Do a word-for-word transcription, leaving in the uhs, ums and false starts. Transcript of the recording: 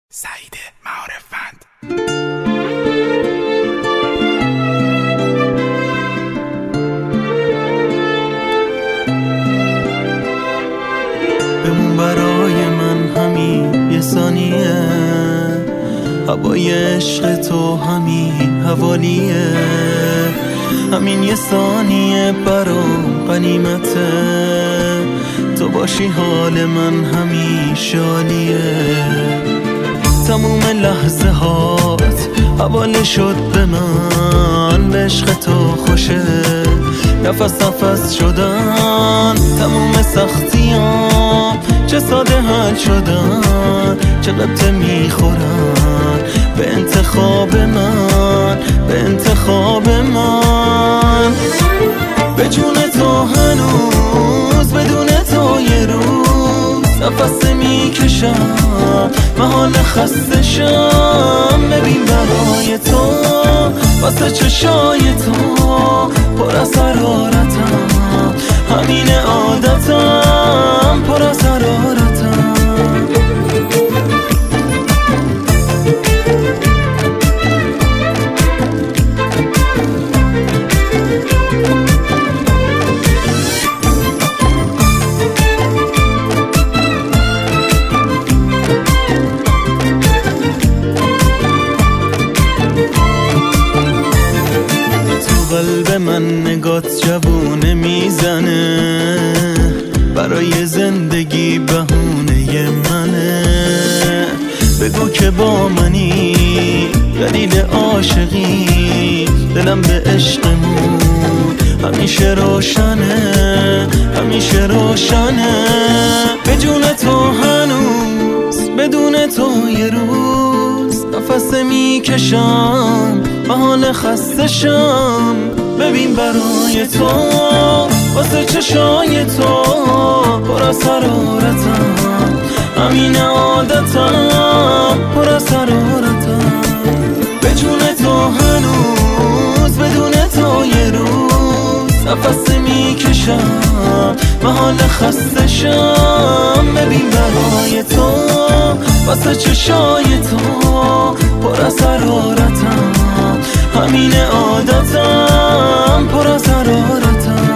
سعید معارفند. بمون برای من همین یه ثانیه، هوای عشق تو همین حوالیه، همین یه ثانیه برام غنیمته، تو باشی حال من همیشه عالیه. تموم لحظه هات حواله شد به من، به عشق تو خوشه نفس نفس شدن، تموم سختیام چه ساده حل شدن، چه قبطه میخورن به انتخاب من، به انتخاب من. به جون تو هنوز بدون تو یه روز نفس میکشم، محال خسته شم. ببین برای تو واسه چشای تو پر از حرارتم، همین عادتم پر از حرارتم. قلب من نگات جوونه میزنه، برای زندگی بهونه منه. بگو که با منی دلیل عاشقی، دلم به عشقمون همیشه روشنه، همیشه روشنه. به جون تو هنوز بدون تو یه روز نفس میکشم، محال خسته شم. ببین برای تو واسه چشای تو پر از حرارتم، همین عادتم پر از حرارتم. به جون تو هنوز بدون تو یه روز نفس میکشم، محال خسته شم. ببین برای تو واسه چشای تو پر از حرارتم، همین عادتم پر از حرارتم.